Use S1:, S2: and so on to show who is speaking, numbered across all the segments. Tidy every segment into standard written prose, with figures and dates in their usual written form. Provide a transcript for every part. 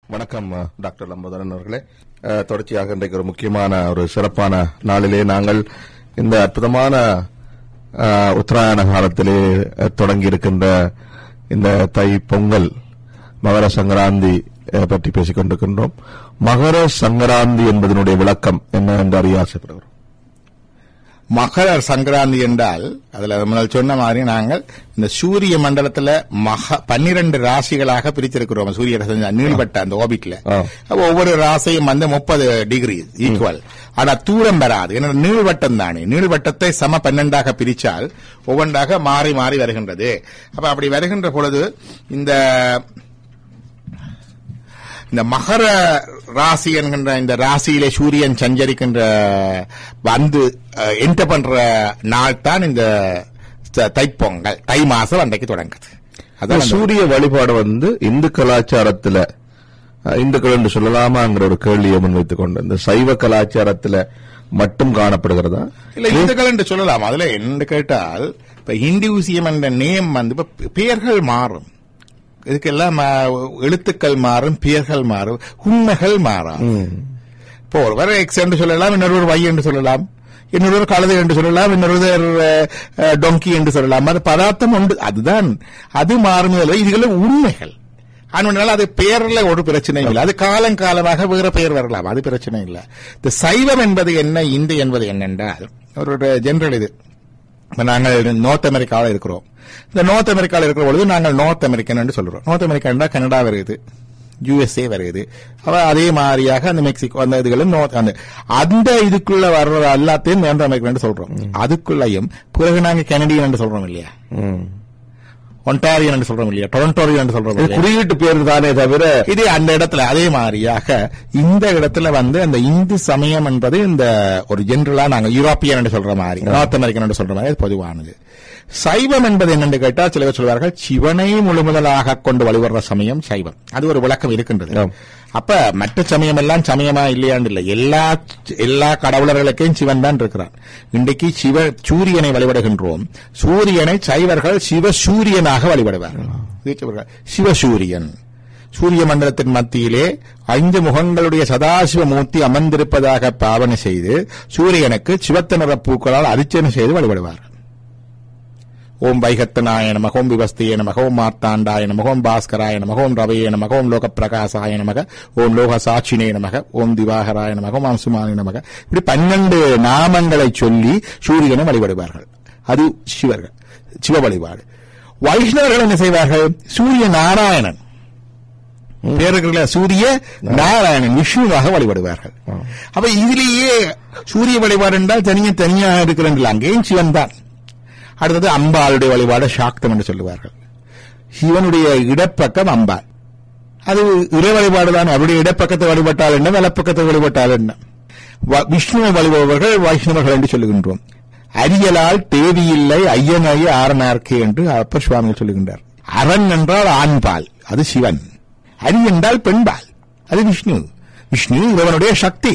S1: வணக்கம் டாக்டர் லம்போதரன் அவர்களே. தொடர்ச்சியாக இன்றைக்கு ஒரு முக்கியமான ஒரு சிறப்பான நாளிலே நாங்கள் இந்த அற்புதமான உத்தராயண காலத்திலே தொடங்கி இருக்கின்ற இந்த தை பொங்கல் மகர சங்கராந்தி பற்றி பேசிக் கொண்டிருக்கின்றோம். மகர சங்கராந்தி என்பதனுடைய விளக்கம் என்ன என்று அறிய ஆசைப்படுகிறோம்.
S2: மகர சங்கராந்தி என்றால் அதுல முன்னால் சொன்ன மாதிரி நாங்கள் இந்த சூரிய மண்டலத்துல 12 ராசிகளாக பிரித்திருக்கிறோம். சூரிய நீள்வட்ட அந்த ஓபிட்ல ஒவ்வொரு ராசியும் 30 டிகிரி ஈக்குவல். ஆனா தூரம் வராது. ஏன்னா நீள்வட்டம் தானே. நீள்வட்டத்தை சம 12ஆக பிரிச்சால் ஒவ்வொன்றாக மாறி மாறி வருகின்றது. அப்ப அப்படி வருகின்ற பொழுது இந்த மகர ராசி என்கின்ற இந்த ராசியிலே சூரியன் சஞ்சரிக்கின்ற வந்து என்டர் பண்ற நாள் தான் இந்த தைப்பொங்கல். தை மாசம் அன்றைக்கு தொடங்குது.
S1: அதான் சூரிய வழிபாடு இந்து கலாச்சாரத்துல இந்துக்கள் என்று சொல்லலாமாங்கிற ஒரு கேள்வியை முன்வைத்துக் கொண்டு இந்த சைவ கலாச்சாரத்துல மட்டும் காணப்படுகிறதா?
S2: இல்ல, இந்துக்கள் என்று சொல்லலாம். அதுல என்ன கேட்டால் இப்ப ஹிந்துசியம் என்ற நேம் பெயர்கள் மாறும். இதுக்கெல்லாம் எழுத்துக்கள் மாறும், பெயர்கள் மாறும், உண்மைகள் மாறும். இப்போ ஒருவர் எக்ஸ் என்று சொல்லலாம், இன்னொருவர் ஒய் என்று சொல்லலாம், இன்னொருவர் கழுதை என்று சொல்லலாம், இன்னொருவர் டொங்கி என்று சொல்லலாம். அது பதார்த்தம் உண்டு, அதுதான் அது மாறும். இதுல உண்மைகள். ஆனால் அது பெயர்ல ஒரு பிரச்சனை இல்லை. அது காலங்காலமாக வேற பெயர் வரலாம், அது பிரச்சனை இல்லை. இந்த சைவம் என்பது என்ன, இந்து என்பது என்னென்றால் ஒரு ஜெனரல் இது. நாங்கள் நார்த் அமெரிக்காவில் இருக்கிறோம். இந்த நார்த் அமெரிக்காவில் இருக்கிற பொழுது நாங்கள் நார்த் அமெரிக்கன் என்று சொல்றோம். நார்த் அமெரிக்கா கனடா வருது, யுஎஸ்ஏ வருது. அதே மாதிரியாக அந்த மெக்சிகோ அந்த இதுகளும் அந்த இதுக்குள்ள வர்ற எல்லாத்தையும் நார்த் அமெரிக்கன் என்று சொல்றோம். அதுக்குள்ளையும் பிறகு நாங்க கனடியன் என்று சொல்றோம் இல்லையா, ஒன்டாரியன் என்று சொல்றோம் இல்லையா, டொரண்டோரியன் என்று சொல்றோம்.
S1: குறியீட்டு பேர் தானே தவிர
S2: இது அந்த இடத்துல. அதே மாதிரியாக இந்த இடத்துல அந்த இந்து சமயம் என்பது இந்த ஒரு ஜெனரலா நாங்க யூரோப்பியன் என்று சொல்ற மாதிரி, நார்த் அமெரிக்கன் என்று சொல்ற மாதிரி பொதுவானது. சைவம் என்பது என்னென்று கேட்டால் சில பேர் சொல்வார்கள் சிவனை முழுமுதலாக கொண்டு வழிபடுற சமயம் சைவம். அது ஒரு விளக்கம் இருக்கின்றது. அப்ப மற்ற சமயம் எல்லாம் சமயமா இல்லையாண்டு இல்லை. எல்லா கடவுளர்களுக்கும் சிவன் தான் இருக்கிறான். இன்றைக்கு சூரியனை வழிபடுகின்றோம். சூரியனை சைவர்கள் சிவசூரியனாக வழிபடுவார்கள். சிவசூரியன் சூரிய மண்டலத்தின் மத்தியிலே 5 முகங்களுடைய சதாசிவ மூர்த்தி அமர்ந்திருப்பதாக பாவனை செய்து சூரியனுக்கு சிவத்த நிற பூக்களால் அர்ச்சனை செய்து வழிபடுவார்கள். ஓம் வைகத்தனாய நமக, ஓம் விவஸ்தியே நமக, ஓம் மார்த்தாண்டாய நமக, ஓம் பாஸ்கராய நமக, ஓம் ரவையே நமக, ஓம் லோக பிரகாசாய நமக, ஓம் லோக சாட்சினே நமக, ஓம் திவாகராய நமக, ஓம் அம்சுமானி நமக. இப்படி 12 நாமங்களை சொல்லி சூரியனை வழிபடுவார்கள். அது சிவ வழிபாடு. வைஷ்ணவர்கள் என்ன செய்வார்கள்? சூரிய நாராயணன் பேருக்குள்ள சூரிய நாராயணன் விஷ்ணுவாக வழிபடுவார்கள். அப்ப இதிலேயே சூரிய வழிபாடு என்றால் தனியாக இருக்கிறார்கள். அங்கேயும் சிவன் தான். அடுத்தது அம்பாளுடைய வழிபாடு சாக்தம் என்று சொல்லுவார்கள். சிவனுடைய இடப்பக்கம் அம்பாள். அது இறை வழிபாடுதான். அவருடைய இடப்பக்கத்தை வழிபட்டால் என்ன, வலப்பக்கத்தை வழிபட்டால் என்ன. விஷ்ணுவை வழிபடுபவர்கள் வைஷ்ணவர்கள் என்று சொல்லுகின்றோம். அரியலால் தேவியில்லை ஐயனாய ஆரனார்க்கே என்று அப்பர் சுவாமிகள் சொல்லுகின்றார். அரண் என்றால் ஆண்பால், அது சிவன். அரி என்றால் பெண்பால், அது விஷ்ணு. விஷ்ணு இறைவனுடைய சக்தி.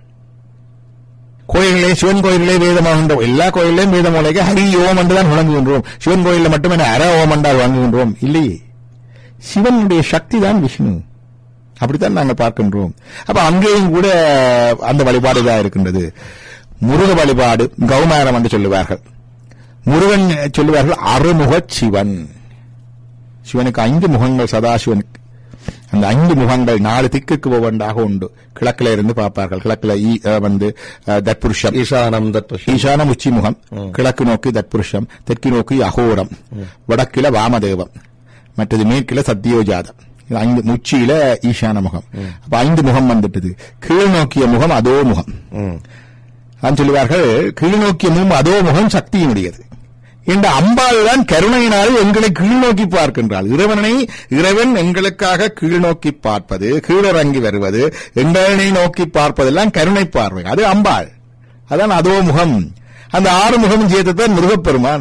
S2: கோயிலே சிவன் கோயிலே வேதமாகின்றோம். எல்லா கோயிலையும் வேதம் மூலைக்கு ஹரி ஓம் என்றுதான் வழங்குகின்றோம். சிவன் கோயிலில் மட்டுமே அர ஓம் என்றால் வழங்குகின்றோம் இல்லையே. சிவனுடைய சக்தி தான் விஷ்ணு. அப்படித்தான் நாங்கள் பார்க்கின்றோம். அப்ப அங்கேயும் கூட அந்த வழிபாடுதான் இருக்கின்றது. முருக வழிபாடு கௌமாரம் என்று சொல்லுவார்கள். முருகன் சொல்லுவார்கள் அறுமுக சிவன். சிவனுக்கு 5 முகங்கள். சதாசிவனுக்கு அந்த 5 முகங்கள் 4 திக்குக்கு ஒவ்வொன்றாக உண்டு. கிழக்கில இருந்து பார்ப்பார்கள். கிழக்கில தத்புருஷம், ஈசானம் உச்சி முகம், கிழக்கு நோக்கி தத்புருஷம், தெற்கு நோக்கி அகோரம், வடக்கில வாமதேவம், மற்றது மேற்கில சத்தியோஜாதம். 5 உச்சியில ஈசான முகம். அப்ப 5 முகம் வந்துட்டது. கீழ் நோக்கிய முகம் அதோ முகம் சொல்லுவார்கள். கீழ் நோக்கிய முகம் அதோ முகம் சக்தியினுடையது. இந்த அம்பாள் தான் கருணையினால் எங்களை கீழ் நோக்கி பார்க்கின்றாள். இறைவன் எங்களுக்காக கீழ் நோக்கி பார்ப்பது, கீழிறங்கி வருவது, எங்களை நோக்கி பார்ப்பதெல்லாம் கருணை பார்வை. அது அம்பாள். அதான் அதோ முகம். அந்த 6 முகமும் சேர்த்துதான் முருகப்பெருமான்.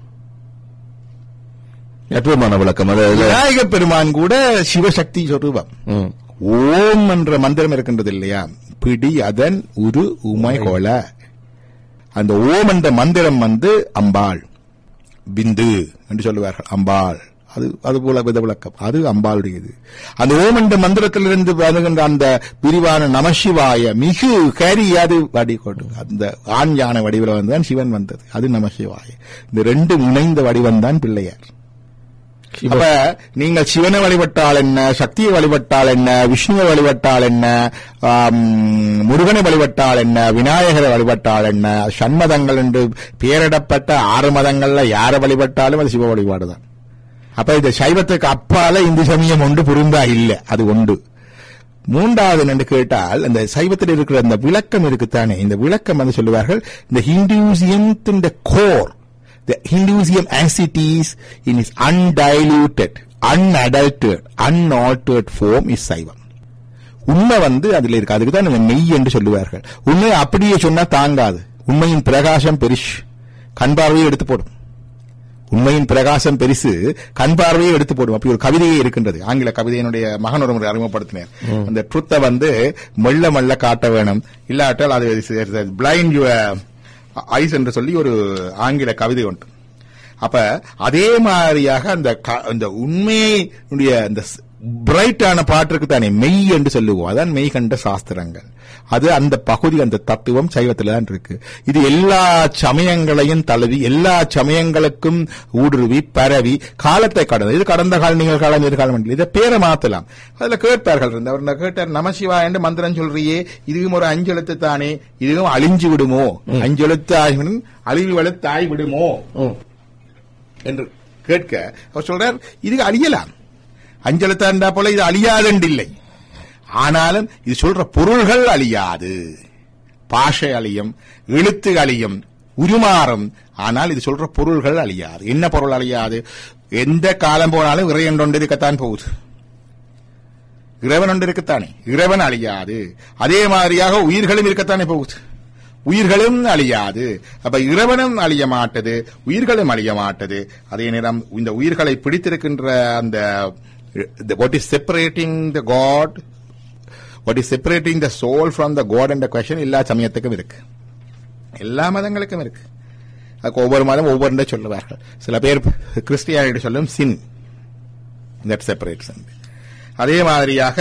S1: அற்புதமான விளக்கம்.
S2: விநாயக பெருமான் கூட சிவசக்தி சொரூபம். ஓம் என்ற மந்திரம் இருக்கின்றது இல்லையா, பிடி அதன் உரு உமை கோல. அந்த ஓம் என்ற மந்திரம் அம்பாள். பிந்து என்று சொல்லுவார்கள். அம்பாள் அது போல விளக்கம் அது அம்பாளுடையது. அந்த ஓம் என்ற மந்திரத்திலிருந்து வருகின்ற அந்த விரிவான நமசிவாய மிகு கரி அது வடிகொண்டு அந்த ஆண் யானை வடிவில் வந்துதான் சிவன் வந்தது. அது நமசிவாய. இந்த ரெண்டு இணைந்த வடிவம் தான் பிள்ளையார். அப்ப நீங்கள் சிவனை வழிபட்டால் என்ன, சக்தியை வழிபட்டால் என்ன, விஷ்ணுவை வழிபட்டால் என்ன, முருகனை வழிபட்டால் என்ன, விநாயகரை வழிபட்டால் என்ன, சண்மதங்கள் என்று பெயரிடப்பட்ட 6 மதங்கள்ல யாரை வழிபட்டாலும் அது சிவ வழிபாடுதான். அப்ப இந்த சைவத்துக்கு அப்பால இந்து சமயம் ஒன்று புரிந்தா இல்லை, அது ஒன்று. மூன்றாவது என்று கேட்டால் இந்த சைவத்தில் இருக்கிற இந்த விளக்கம் இருக்குத்தானே, இந்த விளக்கம் வந்து சொல்லுவார்கள் இந்த Hinduism core, the Hinduism as it is in its undiluted, unadulterated, unaltered form is Saivam. உண்மை வந்து அதுல இருக்கு. அதுக்கு தான் மெய் என்று சொல்லுவார்கள். உண்மை அப்படியே சொன்னா தாங்காது. உண்மையின் பிரகாசம் பெரிசு, கண் பார்வையை எடுத்து போடும். உண்மையின் பிரகாசம் பெரிசு, கண் பார்வையை எடுத்து போடும். அப்படி ஒரு கவிதையே இருக்கின்றது. ஆங்கில கவிதையினுடைய மகன் ஒரு முறை அறிமுகப்படுத்தினார். அந்த ட்ரூத்தை வந்து மெல்ல மெல்ல காட்ட வேணும், இல்லாட்டால் அது பிளைண்ட் ஐஸ் என்று சொல்லி ஒரு ஆங்கில கவிதை உண்டு. அப்ப அதே மாதிரியாக அந்த உண்மையுடைய அந்த பிரைட்டான பாட்டிற்கு தானே மெய் என்று சொல்லுவோம். அதான் மெய் கண்ட சாஸ்திரங்கள். அது அந்த பகுதி, அந்த தத்துவம் சைவத்தில் தான் இருக்கு. இது எல்லா சமயங்களையும் தழுவி, எல்லா சமயங்களுக்கும் ஊடுருவி பரவி காலத்தை கடந்தது. இது கடந்த கால, நிகழ்காலம், எதிர்காலம், இதை பேரை மாத்தலாம். அதுல கேட்பார்கள், அவர் கேட்டார், நமசிவா என்று மந்திரம் சொல்றியே, இதுவும் ஒரு 5 எழுத்து தானே, இதுவும் அழிஞ்சு விடுமோ, 5 எழுத்து ஆகிவிடும், அழிவு எழுத்து ஆகி விடுமோ என்று கேட்க அவர் சொல்றார், இதுக்கு அழியலாம். 5 எழுத்தாண்டா போல இது அழியாதென்றில்லை. ஆனாலும் இது சொல்ற பொருள்கள் அழியாது. பாஷை அழியும், எழுத்து அழியும், உருமாறும். ஆனால் இது சொல்ற பொருள்கள் அழியாது. என்ன பொருள் அழியாது? எந்த காலம் போனாலும் இறைவன் ஒன்று இருக்கத்தான் போகுது. இறைவன் ஒன்று இருக்கத்தானே, இறைவன் அழியாது. அதே மாதிரியாக உயிர்களும் இருக்கத்தானே போகுது. உயிர்களும் அழியாது. அப்ப இறைவனும் அழிய மாட்டது, உயிர்களும் அழிய மாட்டது. அதே நேரம் இந்த உயிர்களை பிடித்திருக்கின்ற அந்த what is separating the God, what is separating the soul from the God என்ற question எல்லா சமயத்துக்கும் இருக்கு, எல்லா மதங்களுக்கும் இருக்கு. அதுக்கு ஒவ்வொரு மதம் ஒவ்வொரு சொல்லுவார்கள். சில பேர் கிறிஸ்டியானிட்டி சொல்லும் சின், that separates. அதே மாதிரியாக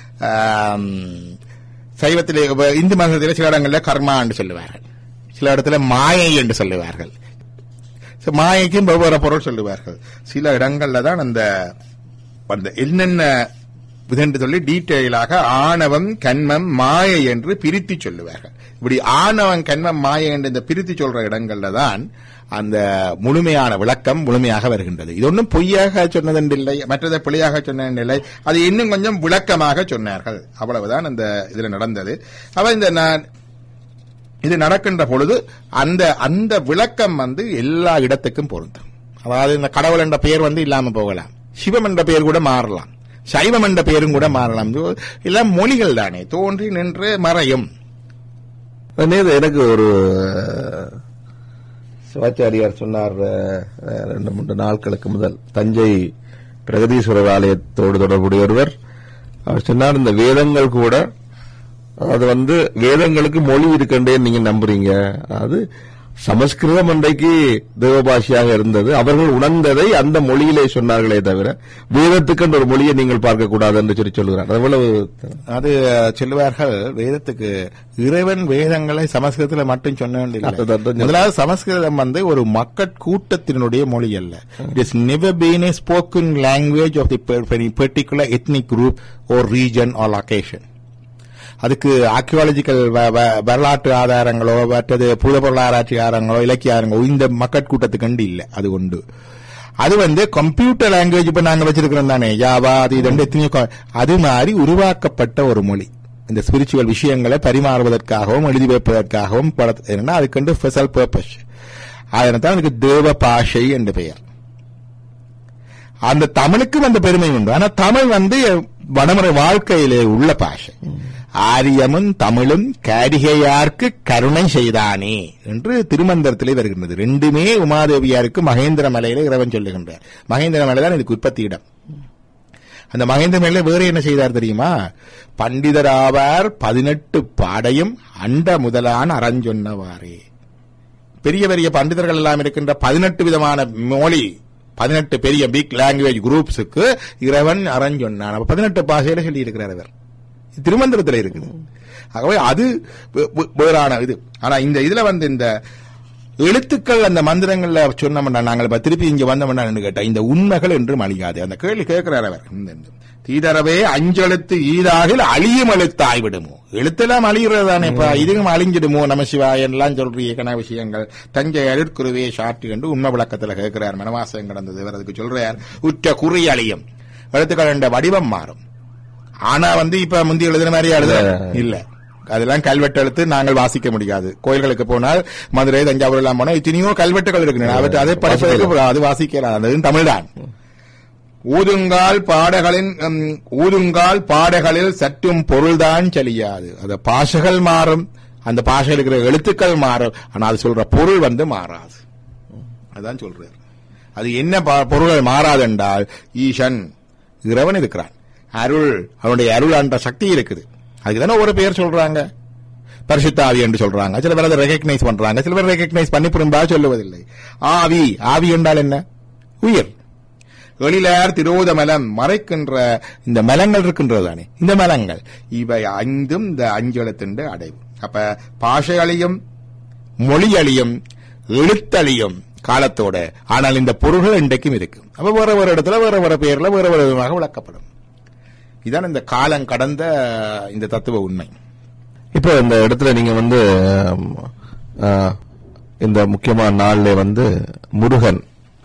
S2: சைவத்திலே, இந்து மதத்திலே சில இடங்களில் கர்மா என்று சொல்லுவார்கள், சில இடத்துல மாயை என்று சொல்லுவார்கள். மாயைக்கும் வெவ்வேறு பொருள் சொல்லுவார்கள். சில இடங்கள்ல தான் அந்த என்னென்ன என்று சொல்லி டீட்டெயிலாக ஆணவம், கண்மம், மாயை என்று பிரித்து சொல்லுவார்கள். இப்படி ஆணவம், கண்மம், மாயை என்று இந்த பிரித்து சொல்ற இடங்கள்ல தான் அந்த முழுமையான விளக்கம் முழுமையாக வருகின்றது. இது ஒன்றும் பொய்யாக சொன்னதென்றில்லை, மற்றதை பிழையாக சொன்னதில்லை, அது இன்னும் கொஞ்சம் விளக்கமாக சொன்னார்கள். அவ்வளவுதான் அந்த இதுல நடந்தது. அவ இது நடக்கின்ற பொழுது அந்த விளக்கம் வந்து எல்லா இடத்துக்கும் பொருந்தும். அதாவது இந்த கடவுள் என்ற பெயர் வந்து இல்லாம போகலாம், சிவம் என்ற பெயர் கூட மாறலாம், சைவம் என்ற பெயரும் கூட மாறலாம். எல்லாம் மொழிகள் தானே, தோன்றி நின்று மறையும்.
S1: எனக்கு ஒரு சிவாச்சாரியார் சொன்னார் 2-3 நாட்களுக்கு முதல், தஞ்சை பிரகதீஸ்வரர் ஆலயத்தோடு தொடர்புடைய ஒருவர். அவர் சொன்னார், இந்த வேதங்கள் கூட அது வந்து வேதங்களுக்கு மொழி இருக்கின்றே நீங்க நம்புறீங்க. அது சமஸ்கிருதம் அன்றைக்கு தேவபாஷையாக இருந்தது. அவர்கள் உணர்ந்ததை அந்த மொழியிலே சொன்னார்களே தவிர வேதத்துக்கு ஒரு மொழியை நீங்கள் பார்க்கக்கூடாது என்று சொல்லுகிறார். அவ்வளவு
S2: அது சொல்லுவார்கள். வேதத்துக்கு இறைவன் வேதங்களை சமஸ்கிருதத்தில் மட்டும் சொன்ன வேண்டிய. முதலாவது சமஸ்கிருதம் வந்து ஒரு மக்கள் கூட்டத்தினுடைய மொழி அல்ல. It is never been a spoken language of the particular ethnic group or region or location. அதுக்கு ஆர்கியாலஜிக்கல் வரலாற்று ஆதாரங்களோ மற்றது புத பொருளாராய்ச்சி ஆதாரங்களோ இலக்கிய ஆதாரங்களோ இந்த மக்கள் கூட்டத்துக்கு இல்ல. அது உண்டு. அது வந்து கம்ப்யூட்டர் லாங்குவேஜ் இப்ப நாங்க வச்சிருக்கிறோம் தானே, ஜாவா, அது எத்தனையோ, அது மாதிரி உருவாக்கப்பட்ட ஒரு மொழி. இந்த ஸ்பிரிச்சுவல் விஷயங்களை பரிமாறுவதற்காகவும் எழுதி வைப்பதற்காகவும் அதுக்கு ஸ்பெஷல் பர்பஸ். அதனால்தான் அதுக்கு தேவ பாஷை என்று பெயர். அந்த தமிழுக்கும் அந்த பெருமை உண்டு. ஆனா தமிழ் வந்து வடமுறை வாழ்க்கையிலே உள்ள பாஷை. ஆரியமும் தமிழும் காரிகையார்க்கு கருணை செய்தானே என்று திருமந்திரத்திலே வருகின்றது. ரெண்டுமே உமாதேவியாருக்கு மகேந்திர மலையில இறைவன் சொல்லுகின்றார். மகேந்திர மலை தான் இதுக்கு உற்பத்தி இடம். அந்த மகேந்திர மலையில வேற என்ன செய்தார் தெரியுமா? பண்டிதராவார் 18 பாடையும் அண்ட முதலான அறஞ்சொன்னவாறே. பெரிய பெரிய பண்டிதர்கள் எல்லாம் இருக்கின்ற 18 விதமான மொழி 18 பெரிய பிக் லாங்குவேஜ் குரூப்ஸுக்கு இறைவன் சொன்னான். 18 பாஷையில சொல்லி இருக்கிறார் அவர். திருமந்திரத்தில் இருக்குது. ஆகவே அது வேறான இது. ஆனா இந்த இதுல இந்த எழுத்துக்கள் அந்த மந்திரங்கள்ல சொன்னோம்னா நாங்கள் திருப்பி இங்க வந்தோம்னா கேட்டா இந்த உண்மைகள் என்றும் அழியாது. அந்த கேள்வி கேட்கிறார் அவர். தீதரவே அஞ்செழுத்து ஈதாகில் அழியும் எழுத்து ஆய்விடுமோ, எழுத்தெல்லாம் அழிகிறதானே, இப்ப இதுவும் அழிஞ்சிடுமோ நம சிவாய எல்லாம் சொல்றிய கன விஷயங்கள் தஞ்சை அருட்குருவே சாட்டு என்று உண்மை விளக்கத்துல கேட்கிறார். மனவாசம் கடந்தது அதுக்கு சொல்றார். உற்ற குறி அழியும், எழுத்துக்கள் வடிவம் மாறும். ஆனா இப்ப முந்தி எழுதுன மாதிரி எழுத இல்ல, அதெல்லாம் கல்வெட்டு எழுத்து நாங்கள் வாசிக்க முடியாது. கோயில்களுக்கு போனால் மதுரை தஞ்சாவூர் எல்லாம் போனா எத்தனையோ கல்வெட்டுகள் இருக்கு, அதை படிப்பதற்கு அது வாசிக்கலாம். அது தமிழ்தான். ஊதுங்கால் பாடைகளில் சற்றும் பொருள்தான் செழியாது. அது பாஷைகள் மாறும், அந்த பாஷையில் இருக்கிற எழுத்துக்கள் மாறும், ஆனால் அது சொல்ற பொருள் மாறாது. அதான் சொல்றாரு. அது என்ன பொருள்கள் மாறாது என்றால் ஈசன் இறைவன் இருக்கிறான், அருள் அவனுடைய அருள் என்ற சக்தி இருக்குது. அதுக்குதானே ஒரு பேர் சொல்றாங்க, பரிசுத்த ஆவி என்று சொல்றாங்க. சில பேர் அதை ரெகக்னைஸ் பண்றாங்க, சில பேர் ரெகக்னைஸ் பண்ணி புறம்பாக சொல்லுவதில்லை. ஆவி, ஆவி என்றால் என்ன? உயிர். எழிலார் திரோத மலம் மறைக்கின்ற இந்த மலங்கள் இருக்கின்றதானே, இந்த மலங்கள் இவை ஐந்தும் இந்த அஞ்செழுத்துண்டு அடைவு. அப்ப பாஷைகளையும் மொழியழியும் எழுத்தழியும் காலத்தோட, ஆனால் இந்த பொருள்கள் இன்றைக்கும் இருக்கு. அப்ப வேற ஒரு இடத்துல வேற வேற பேர்ல வேற வேற விதமாக விளக்கப்படும். இதான் இந்த காலம் கடந்த இந்த தத்துவ உண்மை.
S1: இப்போ இந்த இடத்துல நீங்க இந்த முக்கியமான நாள்ல முருகன்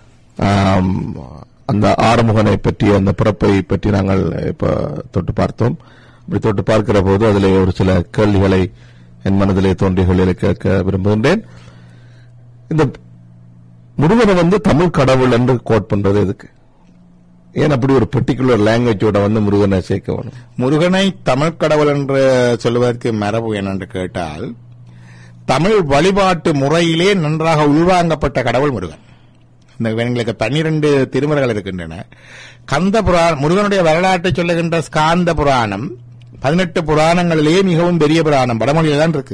S1: அந்த ஆறுமுகனை பற்றி அந்த பிறப்பை பற்றி நாங்கள் இப்ப தொட்டு பார்த்தோம். அப்படி தொட்டு பார்க்கிற போது அதில் ஒரு சில கேள்விகளை என் மனதிலே தோன்றிய கேட்க விரும்புகின்றேன். இந்த முருகனை தமிழ் கடவுள் என்று கோட் பண்றது எதுக்கு? ஏன் அப்படி ஒரு பர்டிகுலர் லாங்குவேஜோட முருகனை சேர்க்க வேணும்?
S2: முருகனை தமிழ் கடவுள் என்று சொல்வதற்கு மரபு என்னென்று கேட்டால், தமிழ் வழிபாட்டு முறையிலே நன்றாக உள்வாங்கப்பட்ட கடவுள் முருகன். எங்களுக்கு 12 திருமுறைகள் இருக்கின்றன. கந்த புராணம், முருகனுடைய வரலாற்றை சொல்லுகின்ற ஸ்காந்த புராணம் 18 புராணங்களிலேயே மிகவும் பெரிய புராணம், வடமொழியில தான் இருக்கு.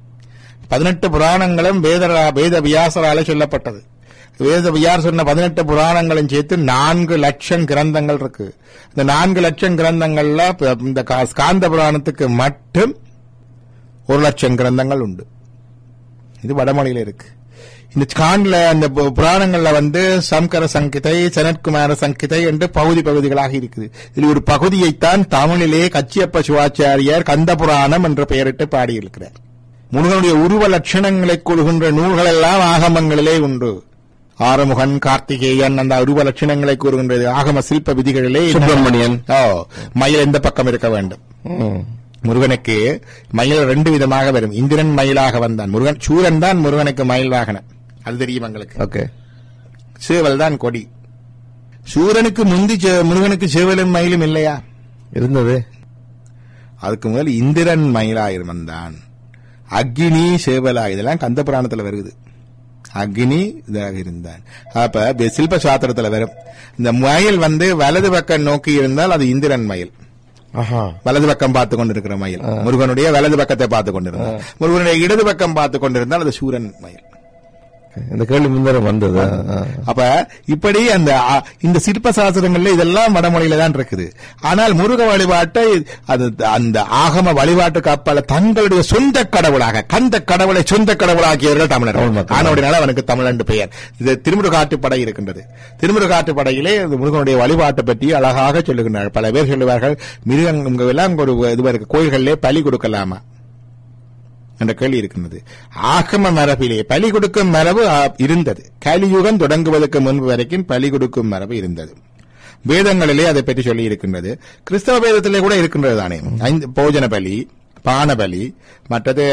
S2: 18 புராணங்களும் வேத வியாசரால சொல்லப்பட்டது. வேத வியார் சொன்ன 18 புராணங்களும் சேர்த்து 4 லட்சம் கிரந்தங்கள் இருக்கு. இந்த 4 லட்சம் கிரந்தங்கள்ல இந்த ஸ்காந்த புராணத்துக்கு மட்டும் 1 லட்சம் கிரந்தங்கள் உண்டு. இது வடமொழியில இருக்கு. இந்த ஸ்காண்ட்ல அந்த புராணங்கள்ல சங்கர சங்கிதை, சனத்குமார சங்கிதை என்று பகுதிகளாக இருக்குது. இதில் ஒரு பகுதியைத்தான் தமிழிலே கச்சியப்ப சிவாச்சாரியார் கந்த புராணம் என்ற பெயரிட்டு பாடியிருக்கிறார். முருகனுடைய உருவ லட்சணங்களை கூறுகின்ற நூல்கள் எல்லாம் ஆகமங்களிலே உண்டு. ஆறுமுகன், கார்த்திகேயன் அந்த உருவ லட்சணங்களை கூறுகின்றது. ஆகம சில்ப விதிகளிலே
S1: சுப்பிரமணியன்,
S2: மயில் எந்த பக்கம் இருக்க வேண்டும். முருகனுக்கு மயில் 2 விதமாக வரும். இந்திரன் மயிலாக வந்தான். முருகன் சூரன் தான் முருகனுக்கு மயில் வாகனம், அது தெரியும் எங்களுக்கு.
S1: ஓகே.
S2: சேவல் தான் கொடி. சூரனுக்கு முந்தி முருகனுக்கு சேவலும் மயிலும் இல்லையா?
S1: இருந்தது.
S2: அதுக்கு முதல் இந்திரன் மயிலாயிரம் வந்தான். அக்னி சேவலா, இதெல்லாம் கந்த புராணத்துல வருது. அக்னி இதாக இருந்தான். அப்ப சில்ப சாத்திரத்துல வரும். இந்த மயில் வலது பக்கம் நோக்கி இருந்தால் அது இந்திரன் மயில், வலது பக்கம் பார்த்து கொண்டிருக்கிற மயில். முருகனுடைய வலது பக்கத்தை பார்த்து கொண்டிருந்தால், முருகனுடைய இடது பக்கம் பார்த்து கொண்டிருந்தால் அது சூரன் மயில்.
S1: இந்த கேள்வி முன்னரும் வந்தது.
S2: அப்ப இப்படி இந்த சிற்ப சாஸ்திரங்கள்ல இதெல்லாம் வடமொழியில தான் இருக்குது. ஆனால் முருக வழிபாட்டை அந்த ஆகம வழிபாட்டுக்கு அப்பால தங்களுடைய சொந்த கடவுளாக, கந்த கடவுளை சொந்த கடவுளாக்கியவர்கள் தமிழர்கள். ஆனவுடனால அவனுக்கு தமிழ் என்று பெயர். இது திருமுருகாற்றுப்படை இருக்கின்றது. திருமுருகாற்றுப்படையிலே முருகனுடைய வழிபாட்டை பற்றி அழகாக சொல்லுகின்றனர். பல பேர் சொல்லுவார்கள், மிருகங்கள் எல்லாம் ஒரு இது கோயில்களிலே பலி கொடுக்கலாமா என்ற கேள்வி இருக்கின்றது. ஆகம மரபிலே பலி கொடுக்கும் மரபு இருந்தது. கலியுகம் தொடங்குவதற்கு முன்பு வரைக்கும் பலி கொடுக்கும் மரபு இருந்தது. வேதங்களிலே அதை பற்றி சொல்லி இருக்கின்றது. கிறிஸ்தவ வேதத்திலே கூட இருக்கின்றது தானே. போஜன பலி, பான பலி, மற்றது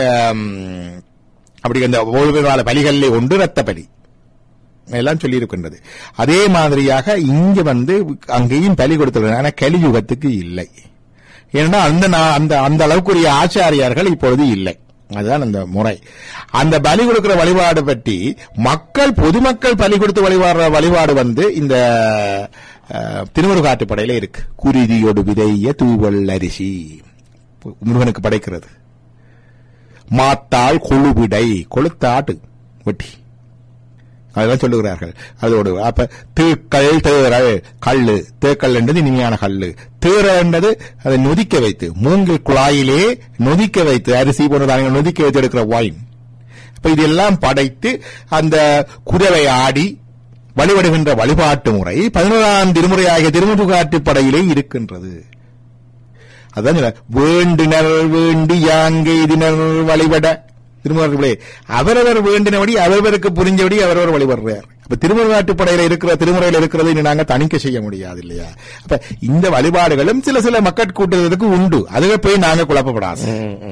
S2: அப்படி அந்த ஒவ்வொரு பலிகளிலே ஒன்று ரத்த பலி எல்லாம் சொல்லி இருக்கின்றது. அதே மாதிரியாக இங்கு அங்கேயும் பலி கொடுத்தது. ஆனா கலியுகத்துக்கு இல்லை. ஏன்னா அந்த அளவுக்குரிய ஆச்சாரியார்கள் இப்பொழுது இல்லை. அதுதான் அந்த முறை. அந்த பலி கொடுக்கிற வழிபாடு பற்றி பொதுமக்கள் பலி கொடுத்து வழிபாடு இந்த திருமுருகாற்றுப்படையில இருக்கு. குருதியோடு விதைய தூவல் அரிசி முருகனுக்கு படைக்கிறது. மாத்தாள் கொழுவிடை, கொளுத்த ஆட்டு வெட்டி அதெல்லாம் சொல்லுகிறார்கள். அதோடு அப்ப தீக்கல் தேறல் கல்லு, தேக்கல் என்றது இனிமையான கல்லு, தேறல் என்றது அதை நொதிக்க வைத்து, மூங்கில் குழாயிலே நொதிக்க வைத்து, அரிசி போன்ற நொதிக்க வைத்து எடுக்கிற வைன். இப்ப இதெல்லாம் படைத்து அந்த குரவை ஆடி வழிபடுகின்ற வழிபாட்டு முறை 11ஆம் திருமுறையாகிய திருமுருகாற்றுப்படையிலே இருக்கின்றது. அதான் வேண்டினர் வேண்டி யாங்கெய்தினர் வழிபட. திருமுருகளே அவரவர் வேண்டினபடி அவரவருக்கு புரிஞ்சபடி அவரவர் வழிபடுறார். அப்ப திருமுருகாற்றுப்படையில இருக்கிற திருமுறையில இருக்கிறது நாங்க தணிக்கை செய்ய முடியாது இல்லையா? அப்ப இந்த வழிபாடுகளும் சில மக்கள் கூட்டுறதுக்கு உண்டு. அதுவே போய் நாங்க குழப்பப்படாது.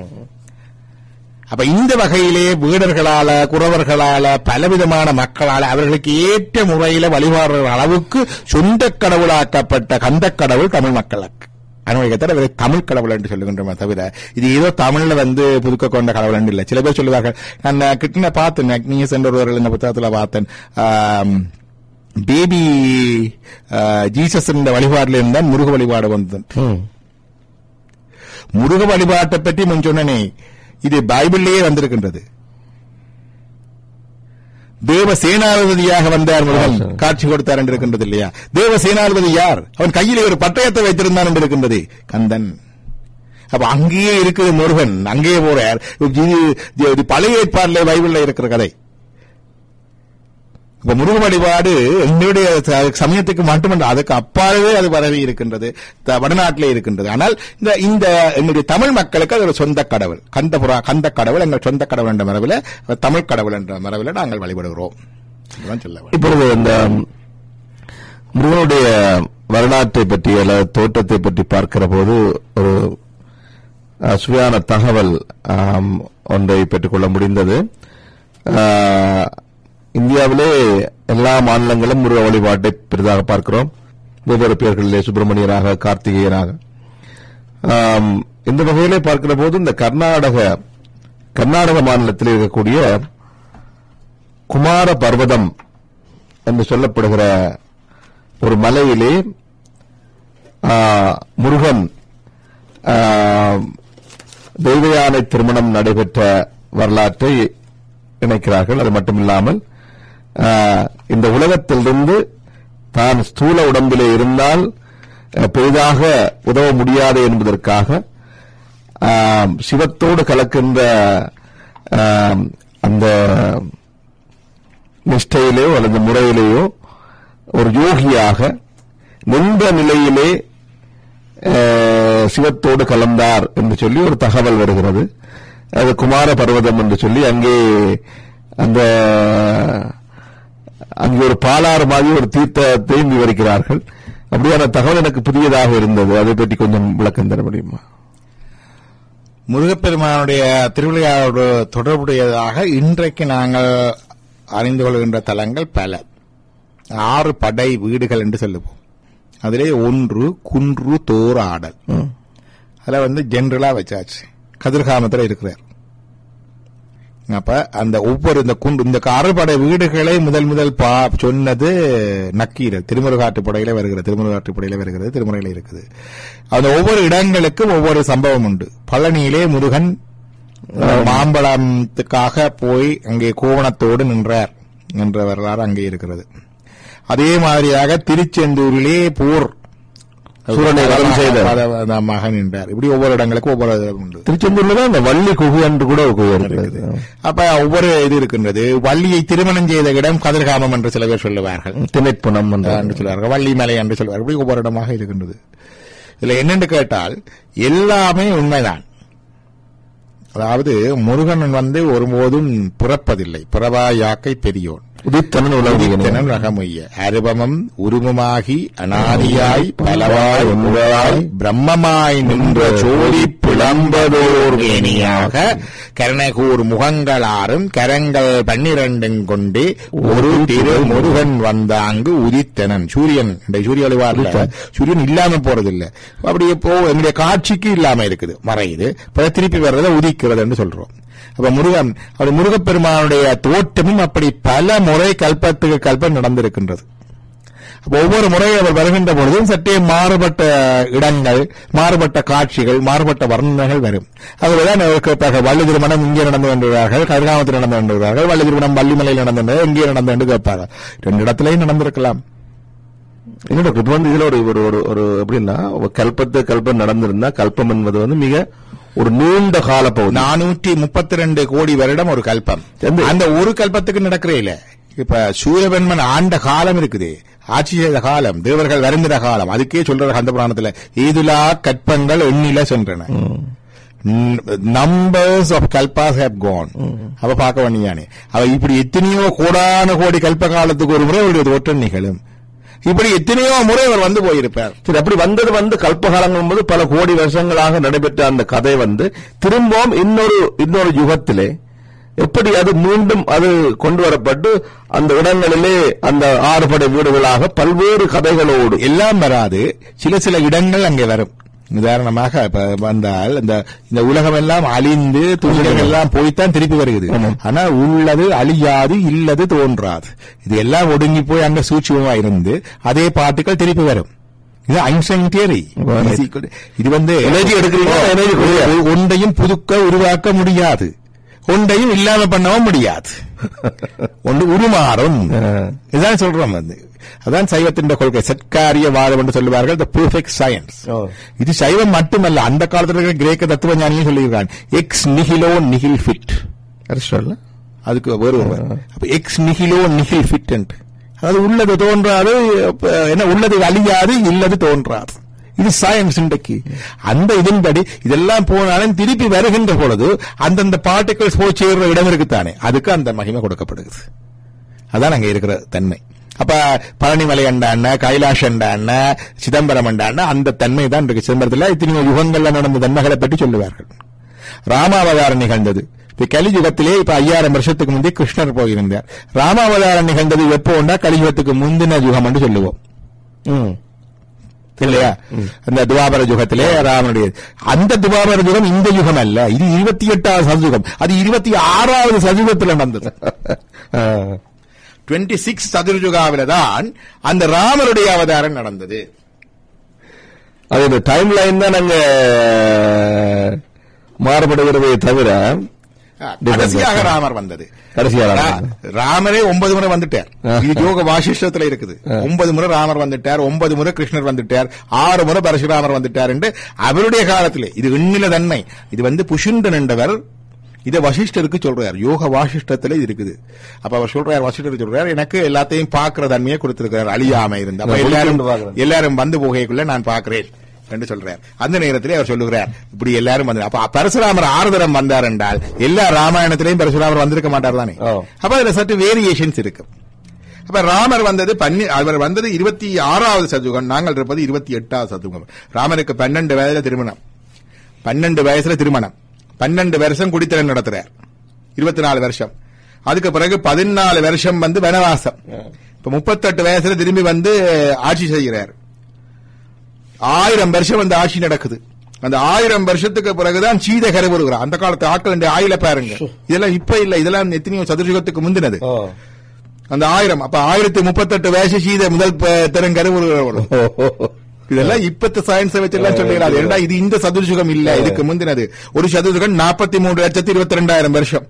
S2: அப்ப இந்த வகையிலே வீடர்களால குறவர்களால பலவிதமான மக்களால அவர்களுக்கு ஏற்ற முறையில வழிபாடுற அளவுக்கு சொந்த கடவுளாக்கப்பட்ட கந்த கடவுள் தமிழ் மக்களுக்கு அனுமதிக்கத்தர தமிழ் கடவுள் என்று சொல்லுகின்றோமே தவிர இது ஏதோ தமிழ்ல புதுக்க கொண்ட கடவுள் என்று இல்லை. சில பேர் சொல்லுவார்கள், நான் கிட்ட பார்த்தேன், நீங்க சென்றவர்கள் இந்த புத்தகத்துல பார்த்தேன், பேபி ஜீசஸ் வழிபாடுல இருந்தா முருக வழிபாடு வந்தது. முருக வழிபாட்டை பற்றி முன் சொன்னனே, இது பைபிள்லேயே வந்திருக்கின்றது. தேவ சேனாதிபதியாக வந்தார் முருகன், காட்சி கொடுத்தார் என்று இருக்கின்றது இல்லையா? தேவ சேனாதிபதி யார்? அவன் கையிலே ஒரு பட்டயத்தை வைத்திருந்தான் என்று இருக்கின்றது, கந்தன். அப்ப அங்கேயே இருக்குது முருகன், அங்கேயே போறார். இது பழைய ஏற்பாடுல பைபிள்ல இருக்கிற கதை. இப்ப முருக வழிபாடு எங்களுடைய சமயத்துக்கு மட்டுமல்ல, அதுக்கு அப்பாலே அது பரவி இருக்கின்றது, வடநாட்டிலே இருக்கின்றது. ஆனால் இந்த எங்களுடைய தமிழ் மக்களுக்கு அது ஒரு சொந்த கடவுள், கந்த கடவுள் எங்கள் சொந்த கடவுள் என்ற மரபில், தமிழ் கடவுள் என்ற மரபில் நாங்கள் வழிபடுகிறோம்.
S1: இப்பொழுது இந்த முருகனுடைய வரலாற்றை பற்றி அல்லது தோற்றத்தை பற்றி பார்க்கிற போது ஒரு சுவையான தகவல் ஒன்றை பெற்றுக்கொள்ள முடிந்தது. இந்தியாவிலே எல்லா மாநிலங்களும் முருக வழிபாட்டை பெரிதாக பார்க்கிறோம். வெவ்வேறு பெயர்களிலே சுப்பிரமணியராக, கார்த்திகேயனாக. இந்த வகையிலே பார்க்கிற போது இந்த கர்நாடக மாநிலத்தில் இருக்கக்கூடிய குமார பர்வதம் என்று சொல்லப்படுகிற ஒரு மலையிலே முருகன் தெய்வ யானை திருமணம் நடைபெற்ற வரலாற்றை இணைக்கிறார்கள். அது மட்டுமில்லாமல் இந்த உலகத்திலிருந்து தான் ஸ்தூல உடம்பிலே இருந்தால் பெரிதாக உதவ முடியாது என்பதற்காக சிவத்தோடு கலக்கின்ற அந்த நிஷ்டையிலேயோ அல்லது முறையிலேயோ ஒரு யோகியாக நின்ற நிலையிலே சிவத்தோடு கலந்தார் என்று சொல்லி ஒரு தகவல் வருகிறது. அது குமார பர்வதம் என்று சொல்லி அங்கே ஒரு பாலாறு மாதிரி ஒரு தீர்த்தத்தையும் விவரிக்கிறார்கள். அப்படியான தகவல் எனக்கு புதியதாக இருந்தது. அதை பற்றி கொஞ்சம் விளக்கம் தர முடியுமா?
S2: முருகப்பெருமானுடைய திருவிளையாடோடு தொடர்புடையதாக இன்றைக்கு நாங்கள் அறிந்து கொள்கின்ற தலங்கள் பல. 6 படை வீடுகள் என்று சொல்லுவோம். அதிலே 1 குன்று தோராடல். அதில் ஜெனரலா வச்சாச்சு. கதிர்காமத்தில் இருக்கிறார். அப்ப அந்த ஒவ்வொரு இந்த 6 படை வீடுகளை முதல் சொன்னது நக்கீரர். திருமுருகாற்றுப்படையில வருகிறது, திருமுறையில இருக்குது. அந்த ஒவ்வொரு இடங்களுக்கும் ஒவ்வொரு சம்பவம் உண்டு. பழனியிலே முருகன் மாம்பழத்துக்காக போய் அங்கே கோவணத்தோடு நின்றார் என்ற வரலாறு அங்கே இருக்கிறது. அதே மாதிரியாக திருச்செந்தூரிலே போர் சூரனை வரம் செய்த மகன் என்றார். இப்படி ஒவ்வொரு இடங்களுக்கும் ஒவ்வொரு உண்டு.
S1: திருச்செந்தூர்ல தான் அந்த வள்ளி குகு என்று கூட இருக்குது.
S2: அப்ப ஒவ்வொரு இது இருக்கின்றது. வள்ளியை திருமணம் செய்த இடம் கதிர்காமம் என்று சில பேர் சொல்லுவார்கள்,
S1: திணைப்புணம் என்று
S2: சொல்லுவார்கள், வள்ளி மலை என்று சொல்லுவார்கள். இப்படி ஒவ்வொரு இடமாக இருக்கின்றது. இதுல என்னென்று கேட்டால் எல்லாமே உண்மைதான். அதாவது முருகன் ஒருபோதும் பிறப்பதில்லை. பிறவா யாக்கை பெரியோன் உதித்தனன் ரகமொய்ய அருபமம் உருவமாகி அநாதியாய் பலவாய் ஒன்றாய் பிரம்மமாய் நின்ற சோதி பிளம்பதோர் வேணியாக கரணகூர் முகங்களாரும் கரங்கள் 12 கொண்டு ஒரு திரு முருகன் வந்தாங்கு உதித்தனன். சூரியன் சூரிய வழிபாடுல சூரியன் இல்லாம போறதில்லை. அப்படியே எங்களுடைய காட்சிக்கு இல்லாம இருக்குது, மறையுது, திருப்பி வர்றதை உதிக்கிறது என்று சொல்றோம். அப்ப முருகப்பெருமானுடைய தோற்றமும் அப்படி பல முறை கல்பத்துக்கு கல்பம் நடந்திருக்கின்றது. ஒவ்வொரு முறையும் அவர் வருகின்ற பொழுதும் சற்றே மாறுபட்ட இடங்கள், மாறுபட்ட காட்சிகள், மாறுபட்ட வர்ணனைகள் வரும். அதுதான் கேட்பார்கள், வள்ளி திருமணம் இங்கே நடந்து கொண்டிருக்கிறார்கள், கருகாமத்தில் நடந்து கொண்டிருக்கிறார்கள், வள்ளி திருமணம் வள்ளிமலையில் நடந்தது, எங்கே நடந்து என்று கேட்பார்கள். 2 இடத்திலையும் நடந்திருக்கலாம்.
S1: இன்னொரு இப்ப வந்து இதுல ஒரு எப்படின்னா, கல்பம் நடந்திருந்தா, கல்பம் என்பது வந்து மிக ஒரு நீண்ட கால பகுதி.
S2: 432 கோடி வருடம் ஒரு கல்பம். அந்த ஒரு கல்பத்துக்கு நடக்கிறே இல்ல. இப்ப சூரியபெண்மன் ஆண்ட காலம் இருக்குது, ஆட்சி செய்த காலம், தேவர்கள் வருந்திர காலம். அதுக்கே சொல்ற அந்த புராணத்துல ஈதுலா கற்பங்கள் எண்ணில சென்றன. Numbers of kalpas have gone. அவ பார்க்க வேண்டியானே, அவ இப்படி எத்தனையோ கோடான கோடி கல்ப காலத்துக்கு ஒரு முறை அவருடைய தோற்றம் நிகழும். இப்படி எத்தனையோ முறை அவர் வந்து போயிருப்பார்.
S1: சரி, அப்படி வந்தது வந்து கல்பகாலங்கள் போது பல கோடி வருஷங்களாக நடைபெற்ற அந்த கதை வந்து திரும்பவும் இன்னொரு யுகத்திலே எப்படி அது மீண்டும் அது கொண்டு வரப்பட்டு அந்த இடங்களிலே அந்த 6 படை வீடுகளாக பல்வேறு கதைகளோடு
S2: எல்லாம் வராது. சில இடங்கள் அங்கே வரும். உதாரணமாக இப்ப வந்தால் இந்த உலகம் எல்லாம் அழிந்து துணிகள் எல்லாம் போய்த்தான் திருப்பி வருகிறது. ஆனா உள்ளது அழியாது, இல்லது தோன்றாது. இது எல்லாம் ஒடுங்கி போய் அங்க சூட்சுமமா இருந்து அதே பார்ட்டிகள் திருப்பி வரும். இது ஐன்ஸ்டைன் தியரி. இது வந்து
S1: எனர்ஜி எடுக்கிறீங்க,
S2: ஒன்றையும் புதுக்க உருவாக்க முடியாது, ஒன்றையும் இல்லாம பண்ணவும் முடியாது. ஒன்று உருமாறும். இதுதான் சொல்றோம். அதான் சைவத்தின் கொள்கை. சட்காரியவாதம் என்று சொல்லுவார்கள், தி பெர்ஃபெக்ட் சயின்ஸ். இது சைவம் மட்டுமல்ல, அந்த காலத்தில் இருக்கிற கிரேக்க தத்துவ ஞானியும் சொல்லியிருக்காங்க, எக்ஸ் நிஹிலோ நிஹில் ஃபிட். அதுக்கு வருவோம். எக்ஸ் நிஹிலோ நிஹில் ஃபிட் என்று, அதாவது உள்ளது தோன்றாது, என்ன உள்ளது அழியாது, இல்லது தோன்றாது. இது சயின்ஸ். இன்றைக்கு அந்த இதன்படி இதெல்லாம் போனாலும் திருப்பி வருகின்ற பொழுது அந்தந்த பார்ட்டிகல்ஸ் போய் சேர்ற இடம் இருக்குத்தானே, அதுக்கு அந்த மகிமை கொடுக்கப்படுகிறது. அதான் அங்க இருக்கிற தன்மை. அப்ப பழனிமலை அண்டான, கைலாஷ் அண்டான, சிதம்பரம் அண்டான அந்த தன்மை தான் இருக்கு. சிதம்பரத்தில் இத்தனை யுகங்கள்ல நடந்த தன்மைகளை பற்றி சொல்லுவார்கள். ராமாவதாரம் நிகழ்ந்தது இப்ப கலியுகத்திலே. இப்ப 5000 வருஷத்துக்கு முந்தைய கிருஷ்ணர் போயிருந்தார். ராமாவதாரம் நிகழ்ந்தது எப்போண்டா கலியுகத்துக்கு முந்தின யுகம் என்று சொல்லுவோம் இல்லையா? அந்த துவாபர யுகத்திலே ராமனுடைய அந்த துவாபர யுகம் இந்த யுகம் அல்ல, இது 28வது சதுயுகம். அது 26வது சதுயுகத்தில் நடந்தது. 26 சதுர்யுகாவில தான் அந்த ராமருடைய அவதாரம் நடந்தது.
S1: அது இந்த டைம் லைன் தான் நாங்க மாறுபடுகிறதே தவிர
S2: கடைசியாக ராமர் வந்தது. ராமரே 9 முறை வந்துட்டார். இது யோக வாசிஷ்டத்துல இருக்குது. 9 முறை ராமர் வந்துட்டார், 9 முறை கிருஷ்ணர் வந்துட்டார், 6 முறை பரசுராமர் வந்துட்டார் என்று அவருடைய காலத்திலே. இது எண்ணில தன்மை. இது வந்து புஷுண்டன் என்றவர் இதை வசிஷ்டருக்கு சொல்றார். யோக வாசிஷ்டத்துல இது இருக்குது. அப்ப அவர் சொல்றார், வசிஷ்டர் சொல்றார், எனக்கு எல்லாத்தையும் பார்க்கிற தன்மையை கொடுத்திருக்கிறார், அழியாம இருந்தா எல்லாரும் வந்து போகைக்குள்ள நான் பார்க்கிறேன் என்று சொல்றார். அந்த நேரத்திலே அவர் சொல்லுகிறார், இப்படி எல்லாரும் வந்து அப்ப பரசுராமர் 6 தரம் வந்தார் என்றால் எல்லா ராமாயணத்திலையும் பரசுராமர் வந்திருக்க மாட்டார் தானே. அப்ப அதுல சற்று வேரியேஷன்ஸ் இருக்கு. அப்ப ராமர் வந்தது அவர் வந்தது 26வது சதுகம், நாங்கள் இருப்பது 28வது சதுகம். ராமருக்கு 12 வயதுல திருமணம், 12 வயசுல திருமணம், 12 வருஷம் குடித்தனம் நடத்துறார், 24 வருஷம். அதுக்கு பிறகு 14 வருஷம் வந்து வனவாசம். இப்ப 38 வயசுல திரும்பி வந்து ஆட்சி செய்கிறார். 1000 வருஷம் அந்த ஆட்சி நடக்குது. அந்த 1000 வருஷத்துக்கு பிறகுதான் சீதை கரை வருகிறார். அந்த காலத்து ஆட்கள் ஆயில பாருங்க, இதெல்லாம் இப்ப இல்ல, இதெல்லாம் எத்தனையோ சதுர்யுகத்துக்கு முந்தினது. அந்த 1000 அப்ப 1038 வயசு சீதை முதல் தெருங்கரை வருகிறார். இதெல்லாம் இப்பத்த சயின்ஸை வச்சு எல்லாம் சொல்லுகிறாரு. ஏன்னா இது இந்த சதுர்யுகம் இல்ல, இதுக்கு முந்தினது. ஒரு சதுர்யுகம் 43,22,000 வருஷம்.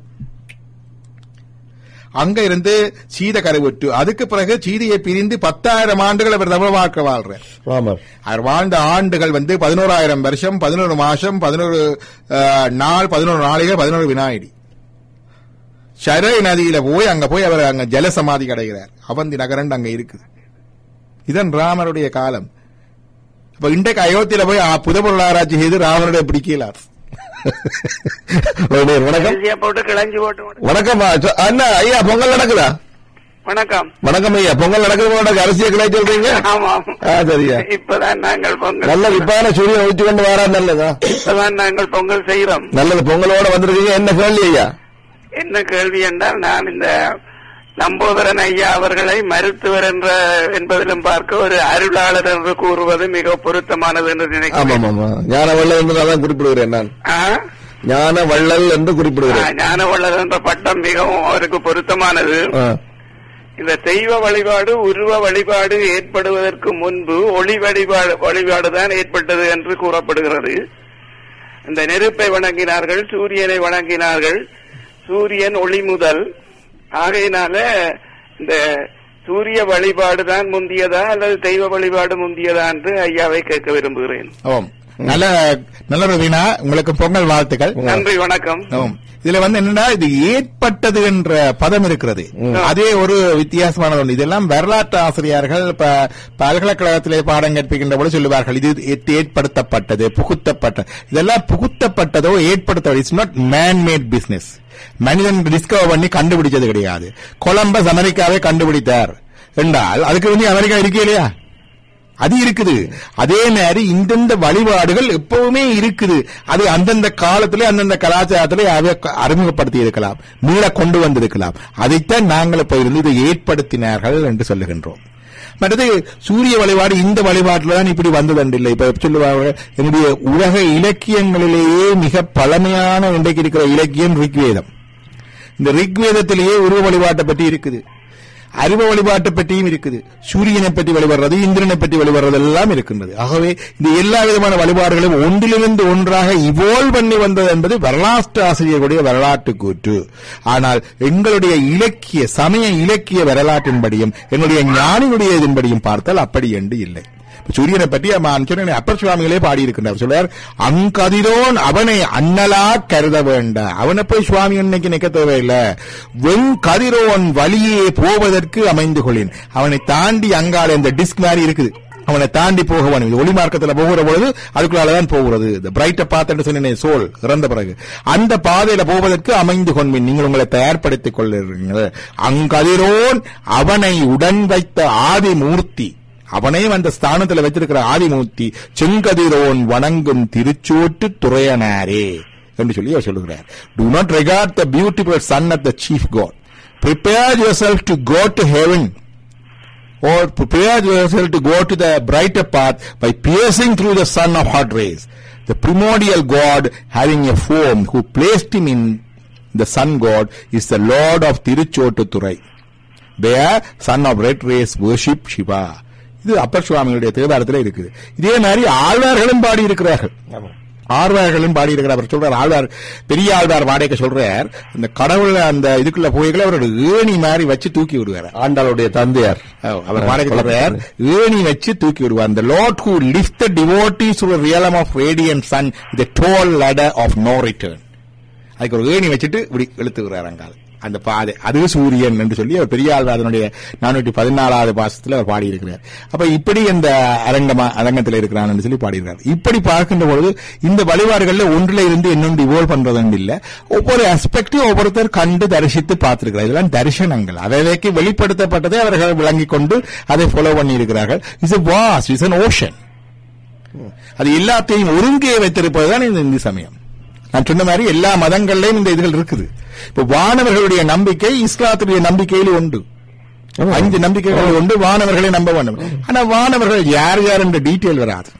S2: அங்க இருந்து சீதை கரைவுற்று அதுக்கு பிறகு சீதையை பிரிந்து 10,000 ஆண்டுகள் அவர் தமிழ் வாழ்க்கை வாழ்றார். அவர் வாழ்ந்த ஆண்டுகள் வந்து 11,000 வருஷம், 11 மாசம், 11 நாள், 11 நாளிகை, 11 வினாடி. ஷரை நதியில போய் அங்க போய் அவர் அங்க ஜலசமாதி அடைகிறார். அவந்தி நகரன் அங்க இருக்குது. இதன் ராமருடைய காலம். இப்ப இன்றைக்கு அயோத்தியில போய் புத பொருளாராய்ச்சி செய்து ராமனுடைய பிடிக்கலார்.
S1: வணக்கம். வணக்கம் அண்ணா. ஐயா பொங்கல் நடக்குதா?
S3: வணக்கம்.
S1: வணக்கம் ஐயா. பொங்கல் நடக்குது, அரிசியை கிளை சொல்றீங்க? சரியா?
S3: இப்பதான் நாங்கள் பொங்கல்
S1: நல்லது. இப்பதான சூரியன் ஒழிச்சு கொண்டு வரா? நல்லதா? இப்பதான்
S3: நாங்கள் பொங்கல் செய்யறோம்.
S1: நல்லது. பொங்கலோட வந்திருக்கீங்க. என்ன கேள்வி ஐயா?
S3: என்ன கேள்வி என்றால், நான் இந்த லம்போதரன் ஐயா அவர்களை மருத்துவர் என்பதிலும் பார்க்க ஒரு அருளாளர் என்று கூறுவது மிக பொருத்தமானது என்று நினைக்கிறேன்.
S1: ஞான வள்ளல் என்று நான் குறிப்பிடுகிறேன். நான் ஞான வள்ளல் என்று குறிப்பிடுகிறேன்.
S3: ஞான வள்ளல் என்ற பட்டம் மிகவும் அவருக்கு பொருத்தமானது. இந்த தெய்வ வழிபாடு உருவ வழிபாடு ஏற்படுவதற்கு முன்பு ஒளி வழிபாடுதான் ஏற்பட்டது என்று கூறப்படுகிறது. இந்த நெருப்பை வணங்கினார்கள், சூரியனை வணங்கினார்கள். சூரியன் ஒளி முதல். ஆகையினால இந்த சூரிய வழிபாடுதான் முந்தியதா அல்லது தெய்வ வழிபாடு முந்தியதா என்று ஐயாவை கேட்க விரும்புகிறேன்.
S2: நல்ல ரவீனா, உங்களுக்கு பொங்கல் வாழ்த்துக்கள்.
S3: நன்றி, வணக்கம்.
S2: இதுல என்னன்னா, இது ஏற்பட்டது என்ற பதம் இருக்கிறது, அதே ஒரு வித்தியாசமான ஒன்று. இதெல்லாம் வரலாற்று ஆசிரியர்கள் பல்கலைக்கழகத்திலே பாடம் கற்பிக்கின்ற போது சொல்லுவார்கள், இது ஏற்படுத்தப்பட்டது, புகுத்தப்பட்டது. இதெல்லாம் புகுத்தப்பட்டதோ ஏற்படுத்தப்பட்டது. It's not man made business. மனிதன் டிஸ்கவர் பண்ணி கண்டுபிடிச்சது கிடையாது. கொலம்பஸ் அமெரிக்காவை கண்டுபிடித்தார் என்றால் அதுக்கு அமெரிக்கா இருக்கே இல்லையா? அது இருக்குது. அதே மாதிரி இந்தந்த வழிபாடுகள் எப்பவுமே இருக்குது. அது அந்தந்த காலத்திலே அந்தந்த கலாச்சாரத்திலே அறிமுகப்படுத்தி இருக்கலாம், மீள கொண்டு வந்திருக்கலாம். அதைத்தான் நாங்கள் இப்ப இருந்து இதை ஏற்படுத்தினார்கள் என்று சொல்லுகின்றோம். மற்றது சூரிய வழிபாடு இந்த வழிபாட்டில் தான் இப்படி வந்ததண்டில்லை. இப்ப சொல்லுவாங்க, என்னுடைய உலக இலக்கியங்களிலேயே மிக பழமையான இன்றைக்கு இருக்கிற இலக்கியம் ரிக்வேதம். இந்த ரிக்வேதத்திலேயே உருவ வழிபாட்டை பற்றி இருக்குது, அருவ வழிபாட்டை பற்றியும் இருக்குது, சூரியனை பற்றி வழிபடுறது, இந்திரனை பற்றி வழிபடுறது எல்லாம் இருக்கின்றது. ஆகவே இந்த எல்லா விதமான வழிபாடுகளும் ஒன்றிலிருந்து ஒன்றாக இவால்வ் பண்ணி வந்தது என்பது வரலாற்று ஆசிரியர்களுடைய வரலாற்று கூற்று. ஆனால் எங்களுடைய இலக்கிய சமய இலக்கிய வரலாற்றின்படியும் எங்களுடைய ஞானிகளுடைய இதன்படியும் பார்த்தால் அப்படி என்று இல்லை. சூரியனை பற்றி அப்பர் சுவாமிகளே பாடியிருக்கின்றார். சொல்றார், அங்கதிரோன் அவனை அண்ணலா கருத வேண்ட. அவனை போய் சுவாமி இன்னைக்கு நிக்க தேவையில்லை. வெங்கதிரோன் வழியே போவதற்கு அமைந்து கொள்ளேன். அவனை தாண்டி அங்கால இந்த டிஸ்க் மாதிரி இருக்குது, அவனை தாண்டி போக வேணும். இது ஒளி மார்க்கத்தில் போகிற பொழுது அதுக்குள்ளாலதான் போகிறது. இந்த பிரைட்ட பாத் என்று சொன்னேன், சோல் இறந்த பிறகு அந்த பாதையில போவதற்கு அமைந்து கொள்வேன். நீங்கள் உங்களை தயார்படுத்திக் கொள்ளுங்கள். அங்கதிரோன் அவனை உடன் வைத்த ஆதிமூர்த்தி, அவனையும் அந்த ஸ்தானத்தில் வச்சிருக்கிற ஆதிமூர்த்தி, செங்கதிரோன் வணங்கும் திருச்சோட்டு துறையனாரே என்று சொல்லி அவர் சொல்லுகிறார். Do not regard the beautiful son of the chief god. Prepare yourself to go to heaven, or prepare yourself to go to the brighter path by piercing through the sun of hot rays. The primordial god having a form who placed him in the sun god is the lord of Tiruchotturai. There son of red rays worship Shiva. இது அப்பர் சுவாமிகளுடைய தேவாரத்தில் இருக்குது. இதே மாதிரி ஆழ்வார்களும் பாடி இருக்கிறார்கள். ஆழ்வார்களும் பாடி இருக்கிறார். சொல்றார், ஆழ்வார் பெரிய ஆழ்வார் வாடகை சொல்றார், இந்த கடவுள் அந்த இதுக்குள்ள போய்களை அவரோட ஏணி மாதிரி வச்சு தூக்கி விடுவார்.
S1: ஆண்டாளுடைய தந்தையார்
S2: அவர் வாடகை சொல்றார், ஏணி வச்சு தூக்கி விடுவார். The Lord who lifts the devotees to the realm of radiant sun with a tall ladder of no return. அதுக்கு ஒரு ஏணி வச்சுட்டு இப்படி இழுத்துக்கிறார் அங்கால அந்த பாதை. அது சூரியன் என்று சொல்லி அவர் பெரிய ஆழ்வாரனுடைய 414வது பாசத்தில் அவர் பாடியிருக்கிறார். அப்ப இப்படி இந்த அரங்கத்தில் இருக்கிறான் என்று சொல்லி பாடியிருக்கிறார். இப்படி பார்க்கின்ற பொழுது இந்த வழிபாடுகள்ல ஒன்றில இருந்து இன்னொன்று இவோல்வ் பண்றது இல்ல, ஒவ்வொரு ஆஸ்பெக்டையும் ஒவ்வொருத்தர் கண்டு தரிசித்து பார்த்திருக்கிறார். இதெல்லாம் தரிசனங்கள், அவைக்கு வெளிப்படுத்தப்பட்டதை அவர்கள் விளங்கிக் கொண்டு அதை ஃபாலோ பண்ணி இருக்கிறார்கள். It's a vast, it's an ocean. அது எல்லாத்தையும் ஒருங்கே வைத்திருப்பதுதான் இந்த இந்து சமயம். நான் சொன்ன மாதிரி எல்லா மதங்கள்லயும் இந்த இதுகள் இருக்குது. இப்ப வானவர்களுடைய நம்பிக்கை இஸ்லாத்துடைய நம்பிக்கையில் உண்டு. 5 நம்பிக்கைகள் உண்டு. வானவர்களை நம்ப வேண்டும். ஆனா வானவர்கள் யார் யார் என்ற டீட்டெயில் வராது,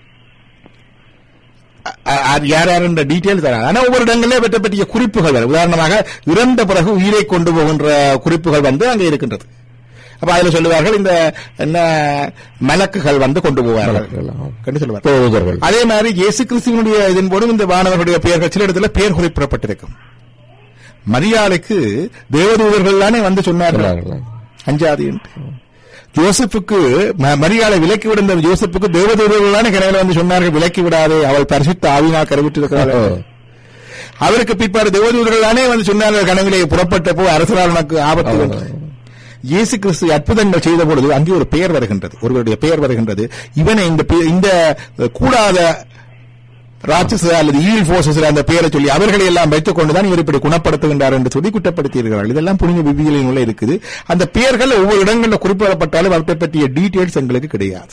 S2: யார் யார் என்ற டீட்டெயில் தராது. ஆனா ஒவ்வொரு இடங்களிலே வெட்ட பற்றிய குறிப்புகள் வரும். உதாரணமாக இறந்த பிறகு உயிரை கொண்டு போகின்ற குறிப்புகள் அங்கே இருக்கின்றது. அப்ப அதுல சொல்லுவார்கள், இந்த என்ன மலக்குகள் கொண்டு போவார்கள் என்று சொல்லுவார்கள். அதே மாதிரி இயேசு கிறிஸ்துவனுடைய இதன் போதும் இந்த வானவர்களுடைய பெயர்கள் சில இடத்துல பெயர் குறிப்பிடப்பட்டிருக்கும். மரியாளுக்கு தேவதூதர்கள் தானே சொன்னார்கள், அஞ்சாது என்று. ஜோசப்புக்கு மரியாதை விலக்கி விட ஜோசப்புக்கு தேவதூதர்கள் தானே கரையில சொன்னார்கள், விலக்கி விடாதே, அவள் பரிசுத்த ஆவினால் கருவிட்டிருக்கிறாள். அவருக்கு பிற்பாடு தேவதூதர்கள் தானே சொன்னார்கள், கனவிலே புறப்பட்ட போ அரசரால் உனக்கு ஆபத்து. இயேசு கிறிஸ்து அற்புதங்கள் செய்த பொழுது அங்கே ஒரு பெயர் வருகின்றது, ஒருவருடைய பெயர் வருகின்றது. இவனை இந்த கூடாத ராட்சச அல்லது ஈல் போர்சஸ் அந்த பெயரை சொல்லி அவர்களை எல்லாம் வைத்துக் கொண்டுதான் இவர் இப்படி குணப்படுத்துகின்றார் என்று சொல்லி குற்றப்படுத்தி இருக்கிறார்கள். இதெல்லாம் புனித விவியலின் உள்ள இருக்குது. அந்த பெயர்கள் ஒவ்வொரு இடங்களில் குறிப்பிடப்பட்டாலும் அவற்றை பற்றிய டீட்டெயில்ஸ் எங்களுக்கு கிடையாது.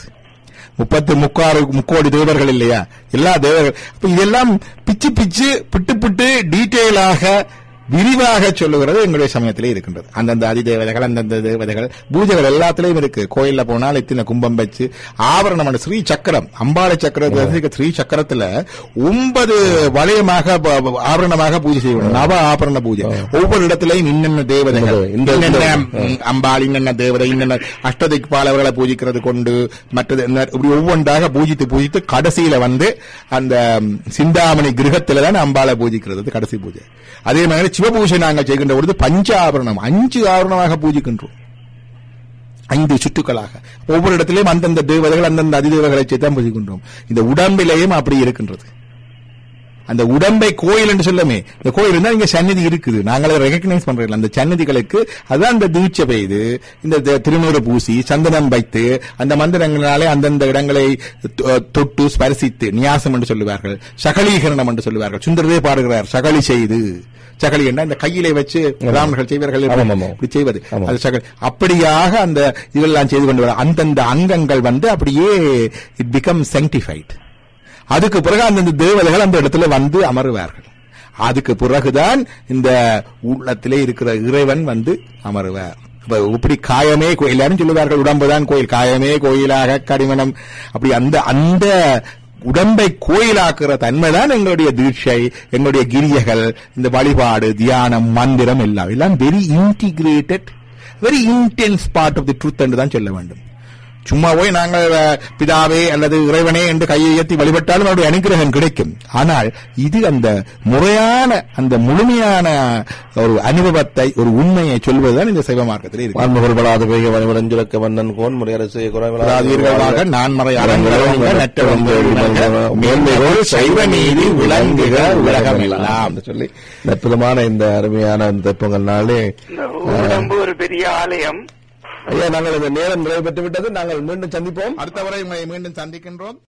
S2: 33 தேவர்கள் இல்லையா, எல்லா தேவர்கள். இதெல்லாம் பிச்சு பிட்டு டீட்டெயிலாக விரிவாக சொல்லுகிறது எங்களுடைய சமயத்திலே இருக்கின்றது. அந்தந்த அதிதேவதைகள், அந்தந்த தேவதைகள், பூஜைகள் எல்லாத்திலையும் இருக்கு. கோயில்ல போனால் இத்தனை கும்பம் வச்சு ஆபரணம், ஸ்ரீ சக்கரம், அம்பாளை சக்கரத்துல ஸ்ரீ சக்கரத்துல 9 வளையமாக ஆபரணமாக பூஜை செய்யணும். நவ ஆபரண பூஜை. ஒவ்வொரு இடத்திலையும் இன்னென்ன தேவதைகள், இன்னென்ன அம்பாள், இன்னென்ன தேவதை, இன்னென்ன அஷ்டதிக்பாலவர்களை பூஜிக்கிறது கொண்டு மற்றது இப்படி ஒவ்வொன்றாக பூஜித்து கடைசியில வந்து அந்த சிந்தாமணி கிரகத்தில்தான் அம்பாளை பூஜிக்கிறது கடைசி பூஜை. அதே மாதிரி சிவபூஜை நாங்கள் செய்கின்ற பொழுது பஞ்ச ஆபரணம் 5 ஆபரணமாக பூஜிக்கின்றோம், 5 சுற்றுக்களாக. ஒவ்வொரு இடத்திலையும் அந்தந்த தேவதைகள், அந்தந்த அதிதேவர்களை தான் பூஜிக்கின்றோம். இந்த உடம்பிலேயும் அப்படி இருக்கின்றது. அந்த உடம்பை கோயில் என்று சொல்லமே, இந்த கோயில் தான் இங்க சந்நிதி இருக்குது, நாங்களே ரெகக்னைஸ் பண்றோம். அந்த சந்நிதிகளுக்கு அதான் அந்த தீட்சை பெய்து, இந்த திருநூறு பூசி, சந்தனம் வைத்து, அந்த மந்திரங்களாலே அந்தந்த இடங்களை தொட்டு ஸ்பரிசித்து, நியாசம் என்று சொல்லுவார்கள், சகலீகரணம் என்று சொல்லுவார்கள். சுந்தரவே பாடுகிறார், சகலி செய்து. சகலி என்ன இந்த கையிலே வச்சு ராமர்கள் செய்வார்கள், இப்படி செய்வது அது சகலி. அப்படியாக அந்த இதெல்லாம் செய்து கொண்டு வர அந்தந்த அங்கங்கள் வந்து அப்படியே இட் பிகம் sanctified. அதுக்கு பிறகு அந்தந்த தேவதைகள் அந்த இடத்துல வந்து அமருவார்கள். அதுக்கு பிறகுதான் இந்த உள்ளத்திலே இருக்கிற இறைவன் வந்து அமருவார். இப்படி காயமே எல்லாரும் சொல்லுவார்கள், உடம்புதான் கோயில், காயமே கோயிலாக கடிமணம், அப்படி அந்த உடம்பை கோயிலாக்குற தன்மைதான் எங்களுடைய தீட்சை, எங்களுடைய கிரியைகள், இந்த வழிபாடு, தியானம், மந்திரம் எல்லாம் very integrated, very intense part of the truth என்று தான் சொல்ல வேண்டும். சும்மா போய் நாங்கள் பிதாவே அல்லது இறைவனே என்று கையை உயர்த்தி வழிபட்டாலும் அவருடைய அனுகிரகம் கிடைக்கும். ஆனால் இது அந்த முறையான, அந்த முழுமையான ஒரு அனுபவத்தை, ஒரு உண்மையை சொல்வதுதான் இந்த சைவ மார்க்கத்தில் இருக்கு. சைவ நீதி விளங்குக உலகமெல்லாம்
S1: சொல்லி அற்புதமான இந்த அருமையான தெப்பங்கள்னாலே
S3: உடம்பு ஒரு பெரிய ஆலயம்.
S1: ஐயா, நாங்கள் இந்த நேரம் நிறைவு பெற்று விட்டது. நாங்கள் மீண்டும் சந்திப்போம்.
S2: அடுத்த முறை மீண்டும் சந்திக்கின்றோம்.